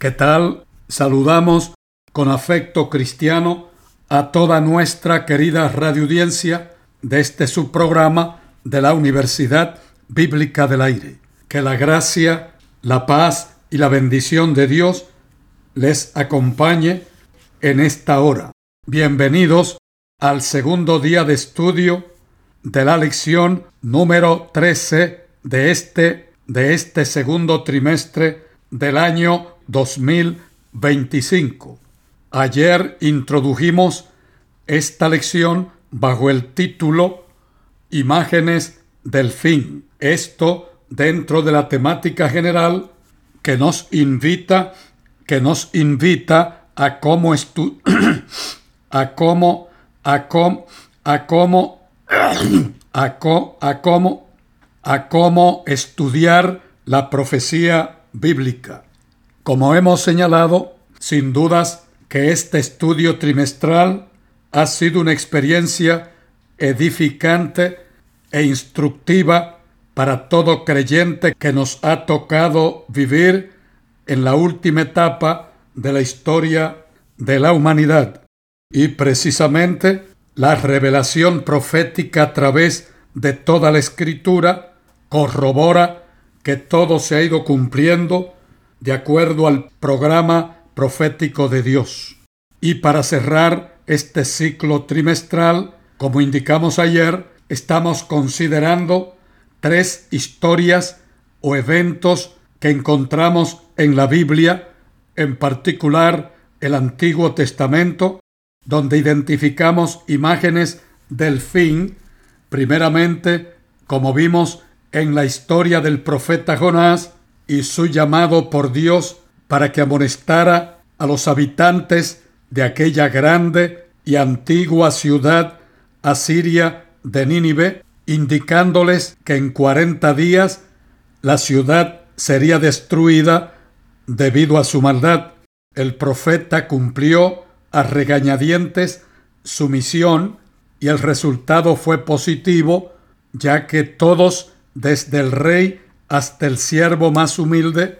¿Qué tal? Saludamos con afecto cristiano a toda nuestra querida radioaudiencia de este subprograma de la Universidad Bíblica del Aire. Que la gracia, la paz y la bendición de Dios les acompañe en esta hora. Bienvenidos al segundo día de estudio de la lección número 13 de este segundo trimestre del año 2025. Ayer introdujimos esta lección bajo el título Imágenes del fin. Esto dentro de la temática general que nos invita a cómo estudiar la profecía bíblica. Como hemos señalado, sin dudas que este estudio trimestral ha sido una experiencia edificante e instructiva para todo creyente que nos ha tocado vivir en la última etapa de la historia de la humanidad. Y precisamente la revelación profética a través de toda la Escritura corrobora que todo se ha ido cumpliendo de acuerdo al programa profético de Dios. Y para cerrar este ciclo trimestral, como indicamos ayer, estamos considerando 3 historias o eventos que encontramos en la Biblia, en particular el Antiguo Testamento, donde identificamos imágenes del fin, primeramente, como vimos en la historia del profeta Jonás y su llamado por Dios para que amonestara a los habitantes de aquella grande y antigua ciudad asiria de Nínive, indicándoles que en 40 días la ciudad sería destruida debido a su maldad. El profeta cumplió a regañadientes su misión y el resultado fue positivo, ya que todos, desde el rey hasta el siervo más humilde,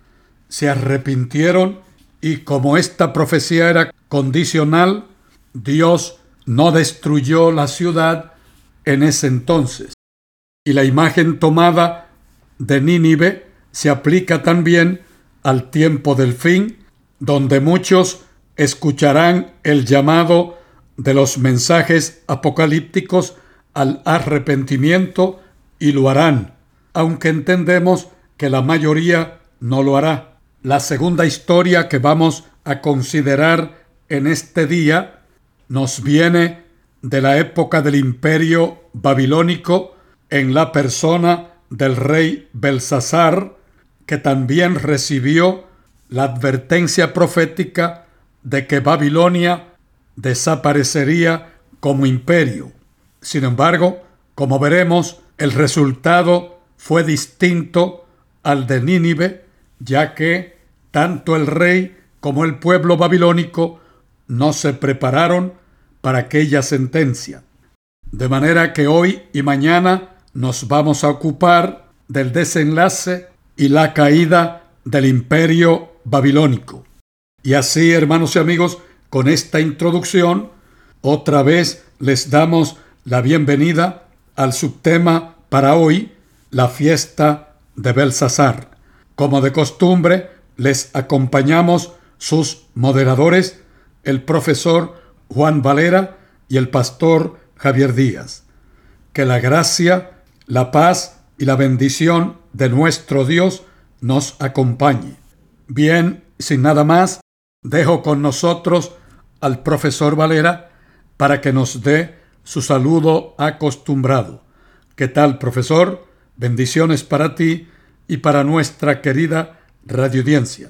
se arrepintieron y como esta profecía era condicional, Dios no destruyó la ciudad en ese entonces. Y la imagen tomada de Nínive se aplica también al tiempo del fin, donde muchos escucharán el llamado de los mensajes apocalípticos al arrepentimiento y lo harán, aunque entendemos que la mayoría no lo hará. La segunda historia que vamos a considerar en este día nos viene de la época del Imperio Babilónico en la persona del rey Belsasar, que también recibió la advertencia profética de que Babilonia desaparecería como imperio. Sin embargo, como veremos, el resultado fue distinto al de Nínive, ya que tanto el rey como el pueblo babilónico no se prepararon para aquella sentencia. De manera que hoy y mañana nos vamos a ocupar del desenlace y la caída del imperio babilónico. Y así, hermanos y amigos, con esta introducción, otra vez les damos la bienvenida al subtema para hoy, la fiesta de Belsasar. Como de costumbre, les acompañamos sus moderadores, el profesor Juan Valera y el pastor Javier Díaz. Que la gracia, la paz y la bendición de nuestro Dios nos acompañe. Bien, sin nada más, dejo con nosotros al profesor Valera para que nos dé su saludo acostumbrado. ¿Qué tal, profesor? Bendiciones para ti y para nuestra querida radioaudiencia.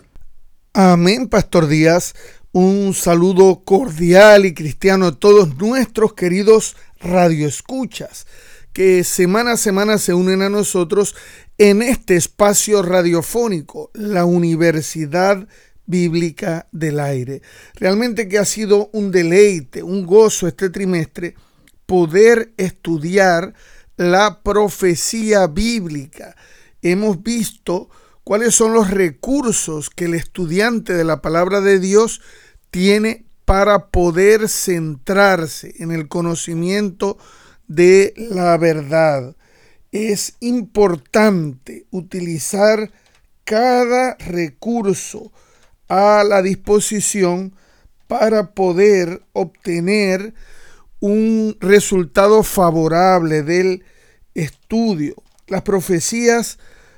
Amén, Pastor Díaz. Un saludo cordial y cristiano a todos nuestros queridos radioescuchas que semana a semana se unen a nosotros en este espacio radiofónico, la Universidad Bíblica del Aire. Realmente que ha sido un deleite, un gozo este trimestre poder estudiar la profecía bíblica. Hemos visto cuáles son los recursos que el estudiante de la palabra de Dios tiene para poder centrarse en el conocimiento de la verdad. Es importante utilizar cada recurso a la disposición para poder obtener un resultado favorable del estudio. Las profecías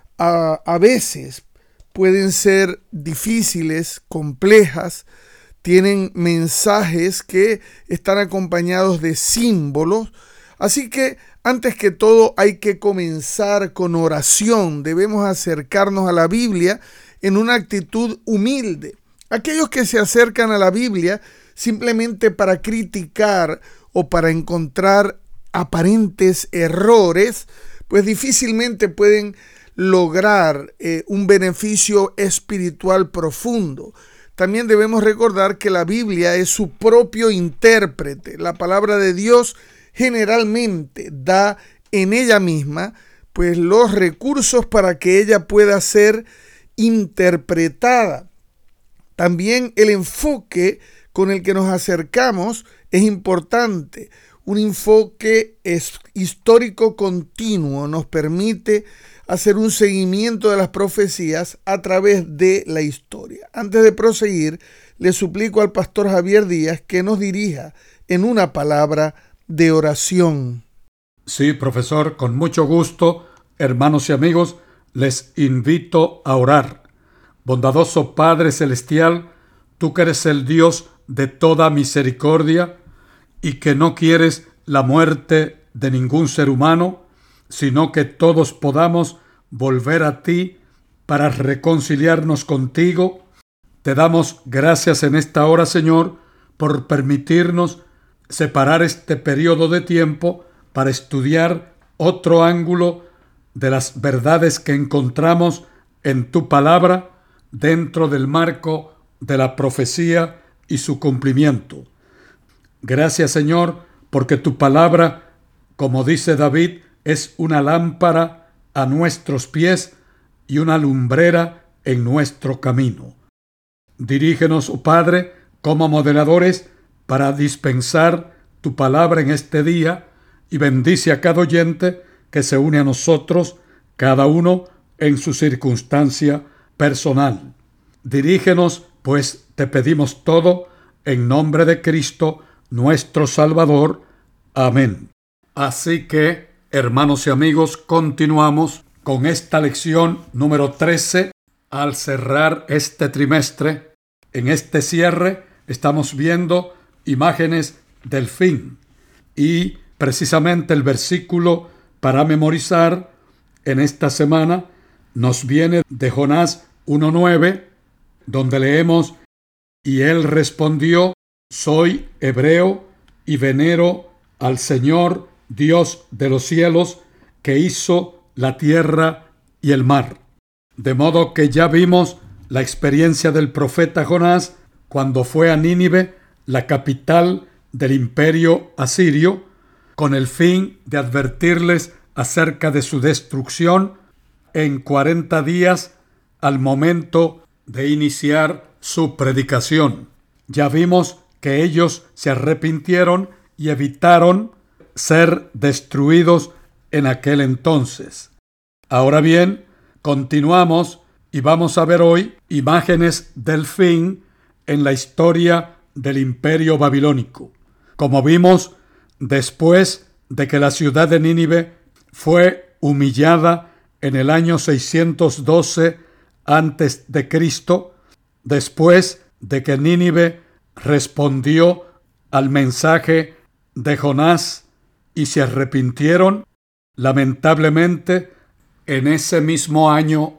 a veces pueden ser difíciles, complejas, tienen mensajes que están acompañados de símbolos, así que antes que todo hay que comenzar con oración. Debemos acercarnos a la Biblia en una actitud humilde. Aquellos que se acercan a la Biblia simplemente para criticar o para encontrar aparentes errores, pues difícilmente pueden lograr un beneficio espiritual profundo. También debemos recordar que la Biblia es su propio intérprete. La palabra de Dios generalmente da en ella misma pues los recursos para que ella pueda ser interpretada. También el enfoque con el que nos acercamos es importante. Un enfoque histórico continuo nos permite hacer un seguimiento de las profecías a través de la historia. Antes de proseguir, le suplico al pastor Javier Díaz que nos dirija en una palabra de oración. Sí, profesor, con mucho gusto, hermanos y amigos, les invito a orar. Bondadoso Padre Celestial, tú que eres el Dios de toda misericordia y que no quieres la muerte de ningún ser humano, sino que todos podamos volver a ti para reconciliarnos contigo. Te damos gracias en esta hora, Señor, por permitirnos separar este periodo de tiempo para estudiar otro ángulo de las verdades que encontramos en tu palabra dentro del marco de la profecía y su cumplimiento. Gracias, Señor, porque tu palabra, como dice David, es una lámpara a nuestros pies y una lumbrera en nuestro camino. Dirígenos, oh Padre, como moderadores para dispensar tu palabra en este día y bendice a cada oyente que se une a nosotros, cada uno en su circunstancia personal. Dirígenos, pues te pedimos todo en nombre de Cristo, nuestro Salvador. Amén. Así que, hermanos y amigos, continuamos con esta lección número 13. Al cerrar este trimestre, en este cierre, estamos viendo imágenes del fin. Y precisamente el versículo para memorizar en esta semana nos viene de Jonás 1:9, donde leemos: y él respondió: soy hebreo y venero al Señor Dios de los cielos, que hizo la tierra y el mar. De modo que ya vimos la experiencia del profeta Jonás cuando fue a Nínive, la capital del imperio asirio, con el fin de advertirles acerca de su destrucción en 40 días al momento de iniciar su predicación. Ya vimos que ellos se arrepintieron y evitaron ser destruidos en aquel entonces. Ahora bien, continuamos y vamos a ver hoy imágenes del fin en la historia del imperio babilónico. Como vimos, después de que la ciudad de Nínive fue humillada en el año 612 antes de Cristo, después de que Nínive respondió al mensaje de Jonás y se arrepintieron, lamentablemente, en ese mismo año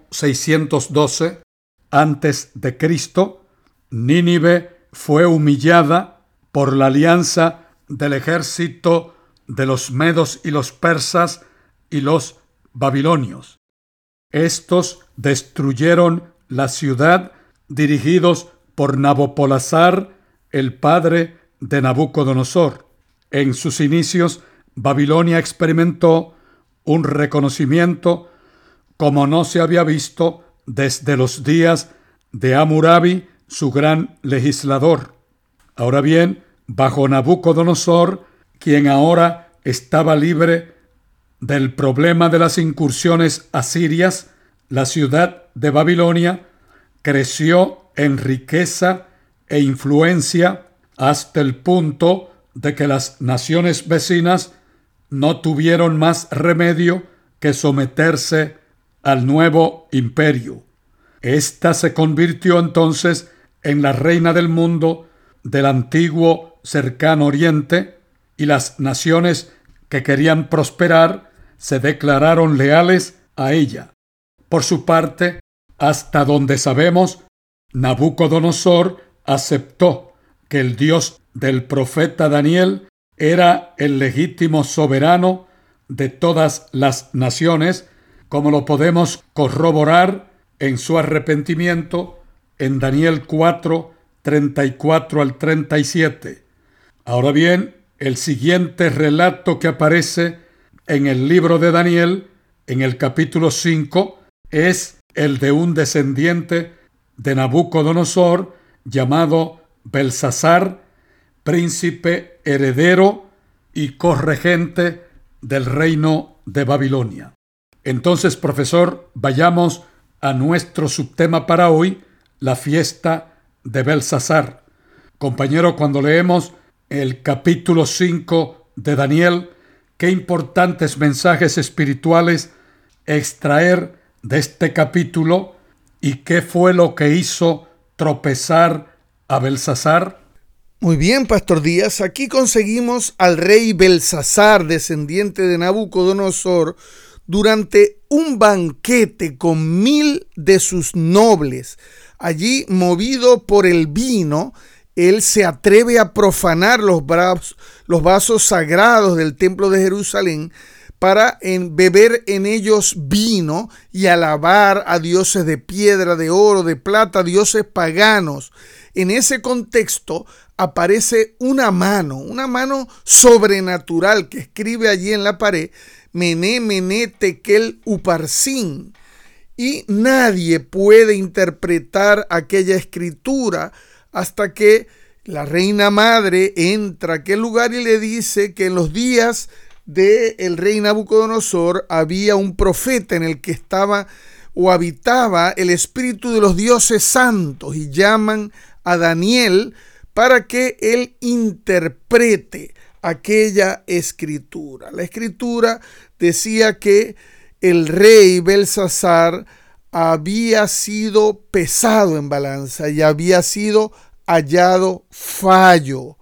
612 antes de Cristo, Nínive fue humillada por la alianza del ejército de los medos y los persas y los babilonios. Estos destruyeron la ciudad dirigidos por Nabopolassar, el padre de Nabucodonosor. En sus inicios, Babilonia experimentó un reconocimiento como no se había visto desde los días de Hammurabi, su gran legislador. Ahora bien, bajo Nabucodonosor, quien ahora estaba libre del problema de las incursiones asirias, la ciudad de Babilonia creció en riqueza e influencia hasta el punto de que las naciones vecinas no tuvieron más remedio que someterse al nuevo imperio. Esta se convirtió entonces en la reina del mundo del antiguo cercano oriente, y las naciones que querían prosperar se declararon leales a ella. Por su parte, hasta donde sabemos, Nabucodonosor aceptó que el Dios del profeta Daniel era el legítimo soberano de todas las naciones, como lo podemos corroborar en su arrepentimiento en Daniel 4, 34 al 37. Ahora bien, el siguiente relato que aparece en el libro de Daniel, en el capítulo 5, es el de un descendiente de Nabucodonosor llamado Belsasar, príncipe heredero y corregente del reino de Babilonia. Entonces, profesor, vayamos a nuestro subtema para hoy, la fiesta de Belsasar. Compañero, cuando leemos el capítulo 5 de Daniel, qué importantes mensajes espirituales extraer de este capítulo, y qué fue lo que hizo tropezar a Belsasar. Muy bien, Pastor Díaz, aquí conseguimos al rey Belsasar, descendiente de Nabucodonosor, durante un banquete con 1000 de sus nobles. Allí, movido por el vino, él se atreve a profanar los vasos sagrados del templo de Jerusalén para beber en ellos vino y alabar a dioses de piedra, de oro, de plata, dioses paganos. En ese contexto aparece una mano sobrenatural que escribe allí en la pared, Mené, Mené, Tekel, Uparsin. Y nadie puede interpretar aquella escritura hasta que la reina madre entra a aquel lugar y le dice que en los días del rey Nabucodonosor había un profeta en el que estaba o habitaba el espíritu de los dioses santos, y llaman a Daniel para que él interprete aquella escritura. La escritura decía que el rey Belsasar había sido pesado en balanza y había sido hallado fallo.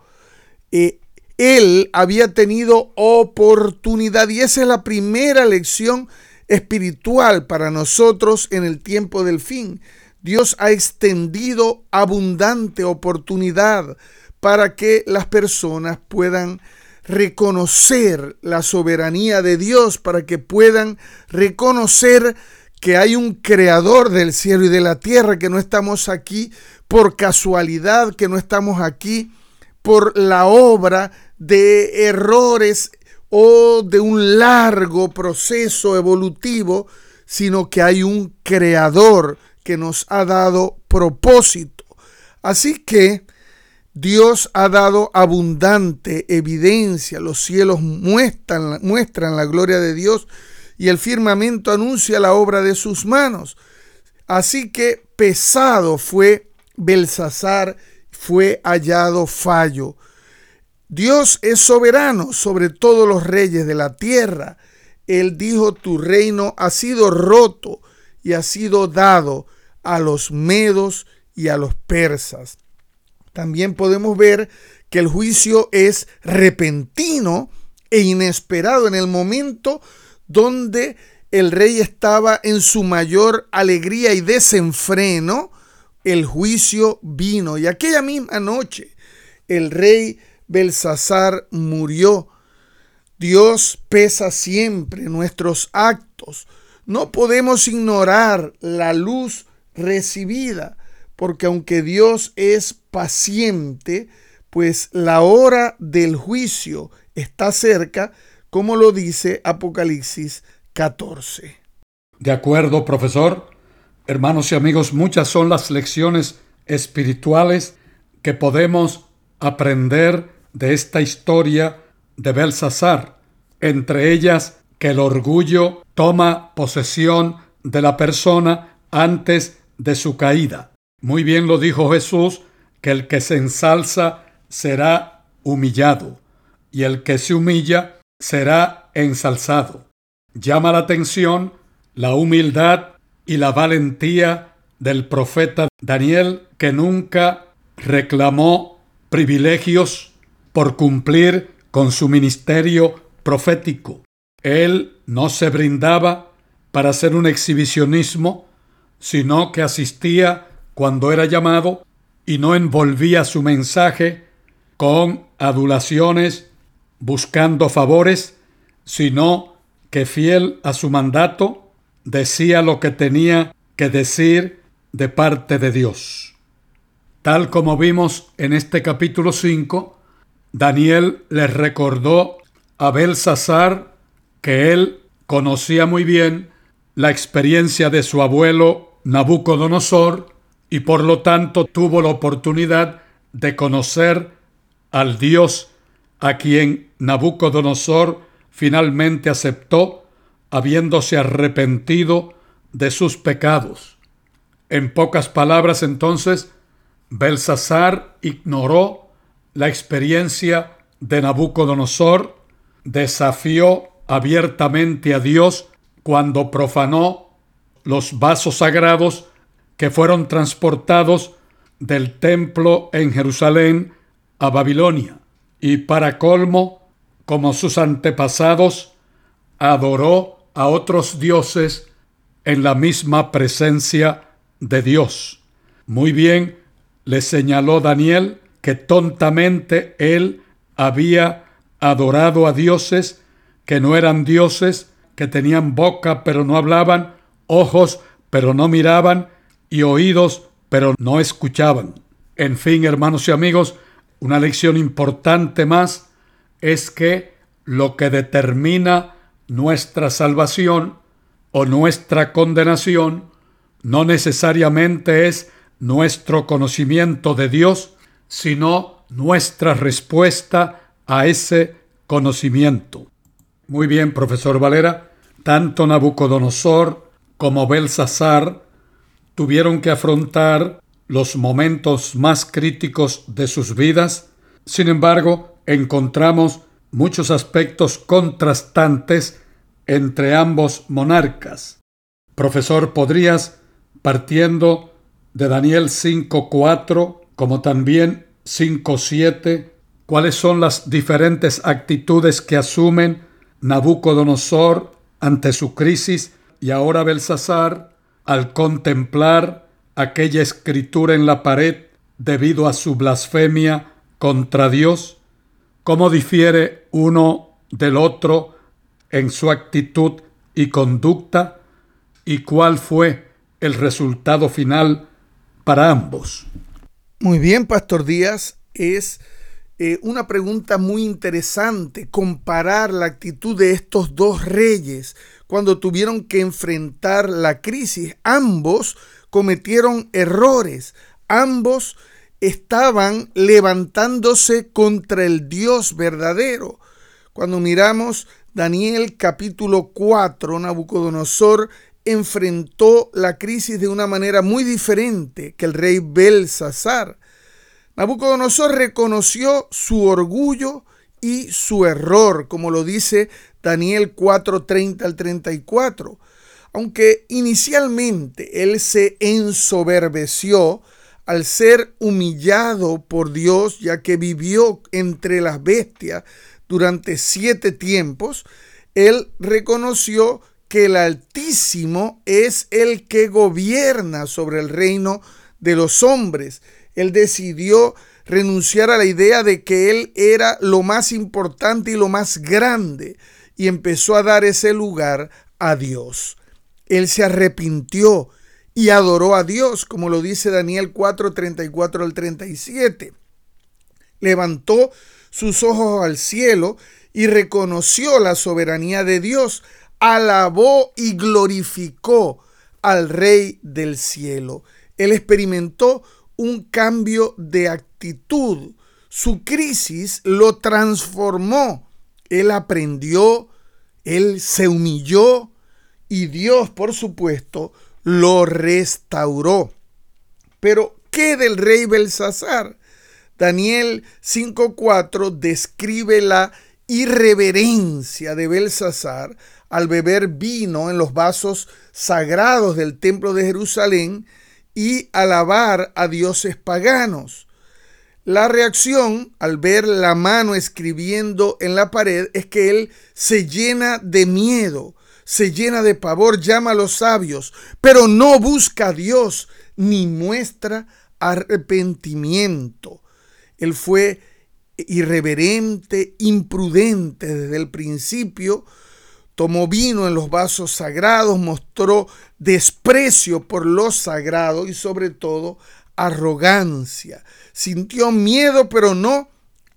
Él había tenido oportunidad, y esa es la primera lección espiritual para nosotros en el tiempo del fin. Dios ha extendido abundante oportunidad para que las personas puedan reconocer la soberanía de Dios, para que puedan reconocer que hay un creador del cielo y de la tierra, que no estamos aquí por casualidad, que no estamos aquí por la obra de errores o de un largo proceso evolutivo, sino que hay un creador que nos ha dado propósito. Así que Dios ha dado abundante evidencia. Los cielos muestran la gloria de Dios, y el firmamento anuncia la obra de sus manos. Así que pesado fue Belsasar, fue hallado fallo. Dios es soberano sobre todos los reyes de la tierra. Él dijo: tu reino ha sido roto y ha sido dado a los medos y a los persas. También podemos ver que el juicio es repentino e inesperado. En el momento donde el rey estaba en su mayor alegría y desenfreno, el juicio vino. Y aquella misma noche el rey Belsasar murió. Dios pesa siempre nuestros actos. No podemos ignorar la luz recibida, porque aunque Dios es paciente, pues la hora del juicio está cerca, como lo dice Apocalipsis 14. De acuerdo, profesor. Hermanos y amigos, muchas son las lecciones espirituales que podemos aprender de esta historia de Belsasar. Entre ellas, que el orgullo toma posesión de la persona antes de su caída. Muy bien lo dijo Jesús, que el que se ensalza será humillado y el que se humilla será ensalzado. Llama la atención la humildad y la valentía del profeta Daniel, que nunca reclamó privilegios por cumplir con su ministerio profético. Él no se brindaba para hacer un exhibicionismo, sino que asistía cuando era llamado y no envolvía su mensaje con adulaciones buscando favores, sino que fiel a su mandato decía lo que tenía que decir de parte de Dios. Tal como vimos en este capítulo 5, Daniel les recordó a Belsasar que él conocía muy bien la experiencia de su abuelo Nabucodonosor y por lo tanto tuvo la oportunidad de conocer al Dios a quien Nabucodonosor finalmente aceptó, habiéndose arrepentido de sus pecados. En pocas palabras, entonces, Belsasar ignoró la experiencia de Nabucodonosor, desafió abiertamente a Dios cuando profanó los vasos sagrados que fueron transportados del templo en Jerusalén a Babilonia. Y para colmo, como sus antepasados, adoró a otros dioses en la misma presencia de Dios. Muy bien, le señaló Daniel que tontamente él había adorado a dioses que no eran dioses, que tenían boca pero no hablaban, ojos pero no miraban y oídos pero no escuchaban. En fin, hermanos y amigos, una lección importante más es que lo que determina nuestra salvación o nuestra condenación no necesariamente es nuestro conocimiento de Dios, sino nuestra respuesta a ese conocimiento. Muy bien, profesor Valera, tanto Nabucodonosor como Belsasar tuvieron que afrontar los momentos más críticos de sus vidas. Sin embargo, encontramos muchos aspectos contrastantes entre ambos monarcas. Profesor, ¿podrías, partiendo de Daniel 5:4, como también 5:7, cuáles son las diferentes actitudes que asumen Nabucodonosor ante su crisis y ahora Belsasar al contemplar aquella escritura en la pared debido a su blasfemia contra Dios? ¿Cómo difiere uno del otro en su actitud y conducta? ¿Y cuál fue el resultado final para ambos? Muy bien, Pastor Díaz, es una pregunta muy interesante comparar la actitud de estos dos reyes cuando tuvieron que enfrentar la crisis. Ambos cometieron errores, ambos estaban levantándose contra el Dios verdadero. Cuando miramos Daniel capítulo 4, Nabucodonosor enfrentó la crisis de una manera muy diferente que el rey Belsasar. Nabucodonosor reconoció su orgullo y su error, como lo dice Daniel 4:30 al 34. Aunque inicialmente él se ensoberbeció al ser humillado por Dios, ya que vivió entre las bestias durante 7 tiempos, él reconoció que el Altísimo es el que gobierna sobre el reino de los hombres. Él decidió renunciar a la idea de que él era lo más importante y lo más grande y empezó a dar ese lugar a Dios. Él se arrepintió y adoró a Dios, como lo dice Daniel 4:34 al 37. Levantó sus ojos al cielo y reconoció la soberanía de Dios. Alabó y glorificó al Rey del cielo. Él experimentó un cambio de actitud. Su crisis lo transformó. Él aprendió, él se humilló y Dios, por supuesto, lo restauró. Pero, ¿qué del rey Belsasar? Daniel 5:4 describe la irreverencia de Belsasar al beber vino en los vasos sagrados del templo de Jerusalén y alabar a dioses paganos. La reacción al ver la mano escribiendo en la pared es que él se llena de miedo, se llena de pavor, llama a los sabios, pero no busca a Dios ni muestra arrepentimiento. Él fue irreverente, imprudente desde el principio, tomó vino en los vasos sagrados, mostró desprecio por lo sagrado y sobre todo arrogancia. Sintió miedo, pero no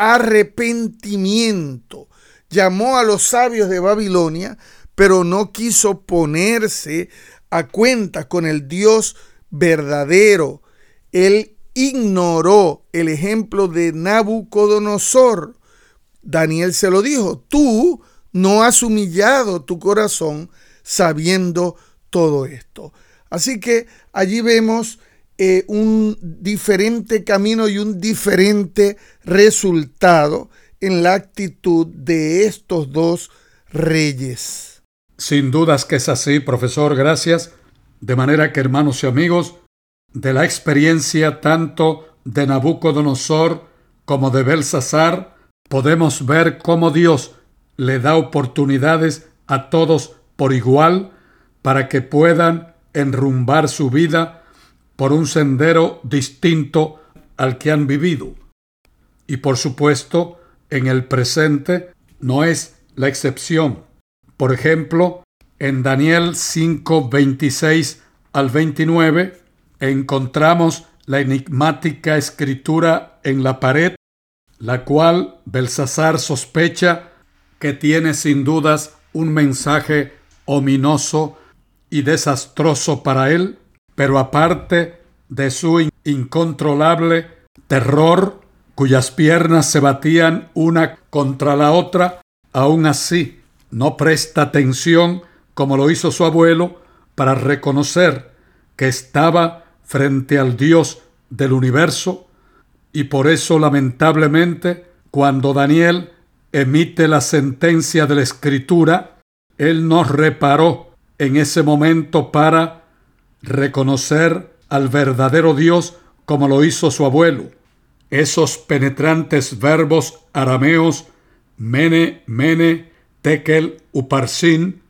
arrepentimiento. Llamó a los sabios de Babilonia, pero no quiso ponerse a cuenta con el Dios verdadero. Él ignoró el ejemplo de Nabucodonosor. Daniel se lo dijo: tú no has humillado tu corazón sabiendo todo esto. Así que allí vemos un diferente camino y un diferente resultado en la actitud de estos dos reyes. Sin dudas que es así, profesor, gracias. De manera que, hermanos y amigos, de la experiencia tanto de Nabucodonosor como de Belsasar, podemos ver cómo Dios le da oportunidades a todos por igual para que puedan enrumbar su vida por un sendero distinto al que han vivido. Y por supuesto, en el presente no es la excepción. Por ejemplo, en Daniel 5, 26 al 29, encontramos la enigmática escritura en la pared, la cual Belsasar sospecha que tiene sin dudas un mensaje ominoso y desastroso para él, pero aparte de su incontrolable terror, cuyas piernas se batían una contra la otra, aún así no presta atención, como lo hizo su abuelo, para reconocer que estaba frente al Dios del universo, y por eso, lamentablemente, cuando Daniel emite la sentencia de la Escritura, él no reparó en ese momento para reconocer al verdadero Dios como lo hizo su abuelo. Esos penetrantes verbos arameos mene, mene, tekel, uparsin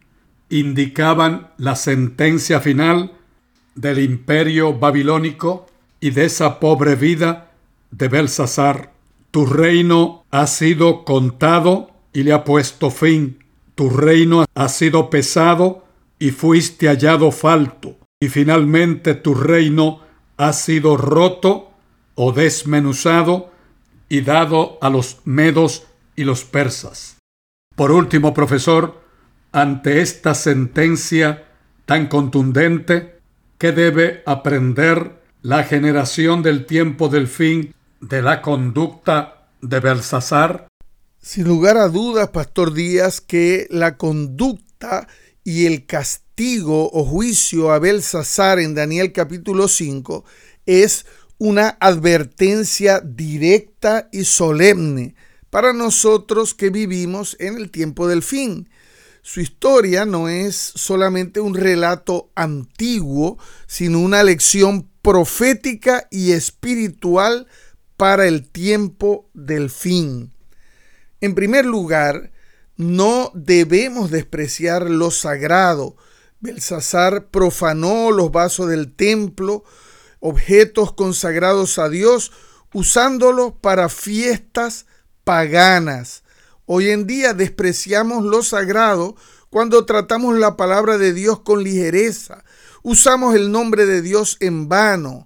indicaban la sentencia final del imperio babilónico y de esa pobre vida de Belsasar. Tu reino ha sido contado y le ha puesto fin. Tu reino ha sido pesado y fuiste hallado falto. Y finalmente tu reino ha sido roto o desmenuzado y dado a los medos y los persas. Por último, profesor, ante esta sentencia tan contundente, ¿qué debe aprender la generación del tiempo del fin de la conducta de Belsasar? Sin lugar a dudas, Pastor Díaz, que la conducta y el castigo o juicio a Belsasar en Daniel capítulo 5 es una advertencia directa y solemne para nosotros que vivimos en el tiempo del fin. Su historia no es solamente un relato antiguo, sino una lección profética y espiritual para el tiempo del fin. En primer lugar, no debemos despreciar lo sagrado. Belsasar profanó los vasos del templo, objetos consagrados a Dios, usándolos para fiestas paganas. Hoy en día despreciamos lo sagrado cuando tratamos la palabra de Dios con ligereza. Usamos el nombre de Dios en vano.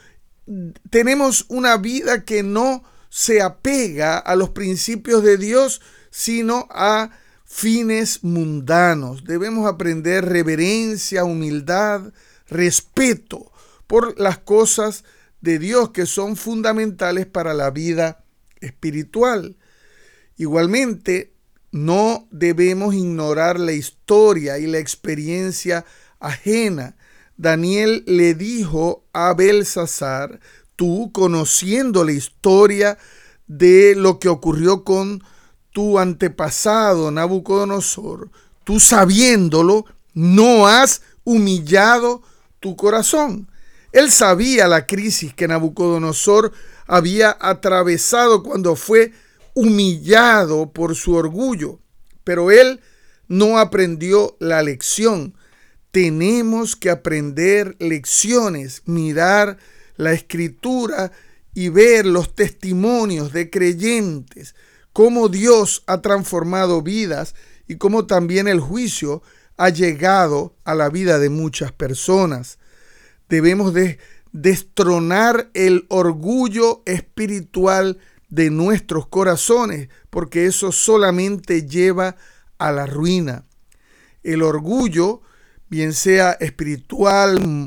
Tenemos una vida que no se apega a los principios de Dios, sino a fines mundanos. Debemos aprender reverencia, humildad, respeto por las cosas de Dios que son fundamentales para la vida espiritual. Igualmente, no debemos ignorar la historia y la experiencia ajena. Daniel le dijo a Belsasar: tú, conociendo la historia de lo que ocurrió con tu antepasado Nabucodonosor, tú sabiéndolo, no has humillado tu corazón. Él sabía la crisis que Nabucodonosor había atravesado cuando fue humillado por su orgullo, pero él no aprendió la lección. Tenemos que aprender lecciones, mirar la Escritura y ver los testimonios de creyentes, cómo Dios ha transformado vidas y cómo también el juicio ha llegado a la vida de muchas personas. Debemos de destronar el orgullo espiritual de nuestros corazones, porque eso solamente lleva a la ruina. El orgullo, bien sea espiritual,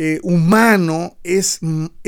humano, es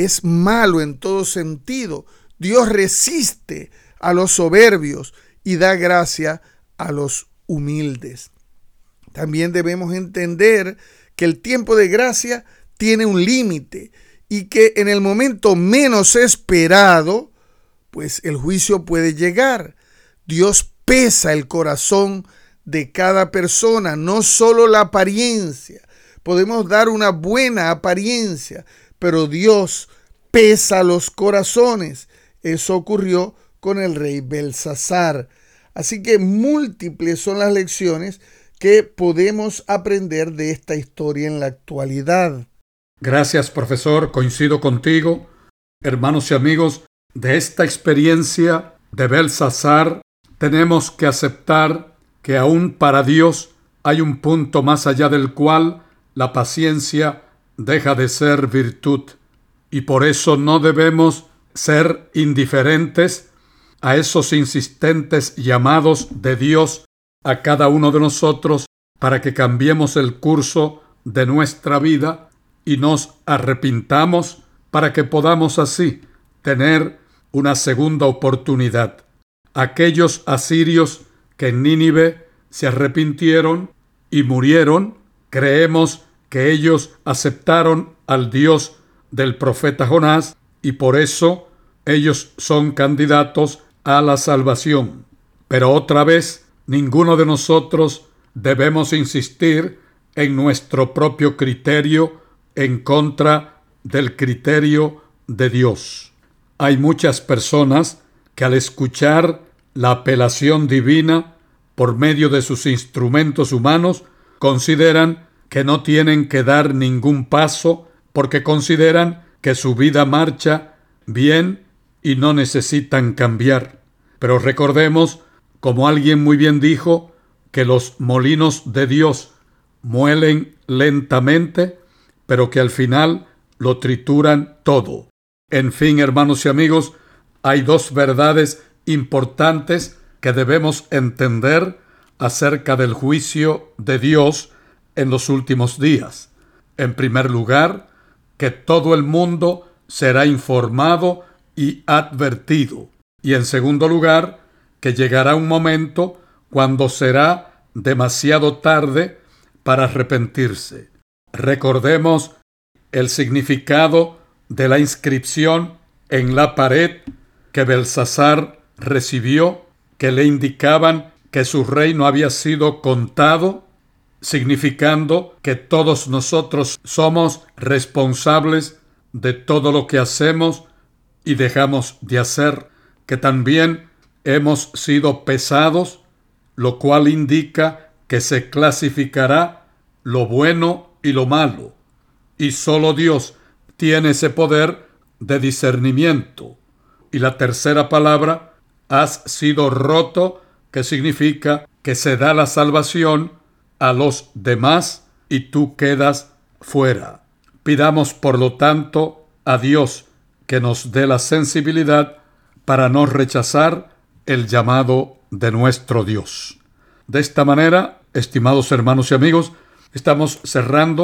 malo en todo sentido. Dios resiste a los soberbios y da gracia a los humildes. También debemos entender que el tiempo de gracia tiene un límite y que en el momento menos esperado, pues el juicio puede llegar. Dios pesa el corazón de cada persona, no solo la apariencia. Podemos dar una buena apariencia, pero Dios pesa los corazones. Eso ocurrió con el rey Belsasar. Así que múltiples son las lecciones que podemos aprender de esta historia en la actualidad. Gracias, profesor. Coincido contigo. Hermanos y amigos, de esta experiencia de Belsasar tenemos que aceptar que aún para Dios hay un punto más allá del cual la paciencia deja de ser virtud, y por eso no debemos ser indiferentes a esos insistentes llamados de Dios a cada uno de nosotros para que cambiemos el curso de nuestra vida y nos arrepintamos para que podamos así tener una segunda oportunidad. Aquellos asirios que en Nínive se arrepintieron y murieron, creemos que ellos aceptaron al Dios del profeta Jonás y por eso ellos son candidatos a la salvación. Pero otra vez, ninguno de nosotros debemos insistir en nuestro propio criterio en contra del criterio de Dios. Hay muchas personas que al escuchar la apelación divina por medio de sus instrumentos humanos consideran que no tienen que dar ningún paso porque consideran que su vida marcha bien y no necesitan cambiar. Pero recordemos, como alguien muy bien dijo, que los molinos de Dios muelen lentamente, pero que al final lo trituran todo. En fin, hermanos y amigos, hay dos verdades importantes que debemos entender acerca del juicio de Dios en los últimos días. En primer lugar, que todo el mundo será informado y advertido. Y en segundo lugar, que llegará un momento cuando será demasiado tarde para arrepentirse. Recordemos el significado de la inscripción en la pared que Belsasar recibió, que le indicaban que su reino había sido contado, significando que todos nosotros somos responsables de todo lo que hacemos y dejamos de hacer, que también hemos sido pesados, lo cual indica que se clasificará lo bueno y lo malo, y solo Dios tiene ese poder de discernimiento. Y la tercera palabra, has sido roto, que significa que se da la salvación a los demás y tú quedas fuera. Pidamos, por lo tanto, a Dios que nos dé la sensibilidad para no rechazar el llamado de nuestro Dios. De esta manera, estimados hermanos y amigos, estamos cerrando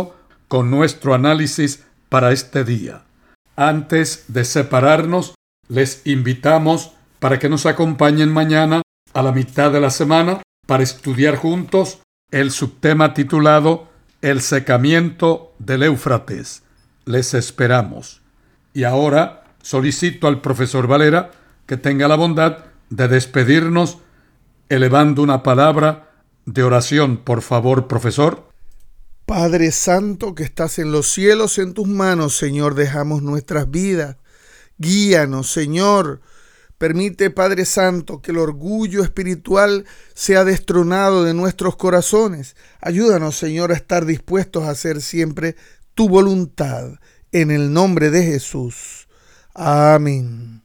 con nuestro análisis para este día. Antes de separarnos, les invitamos para que nos acompañen mañana a la mitad de la semana para estudiar juntos el subtema titulado El secamiento del Éufrates. Les esperamos. Y ahora solicito al profesor Valera que tenga la bondad de despedirnos elevando una palabra de oración. Por favor, profesor. Padre Santo que estás en los cielos, en tus manos, Señor, dejamos nuestras vidas. Guíanos, Señor. Permite, Padre Santo, que el orgullo espiritual sea destronado de nuestros corazones. Ayúdanos, Señor, a estar dispuestos a hacer siempre tu voluntad. En el nombre de Jesús. Amén.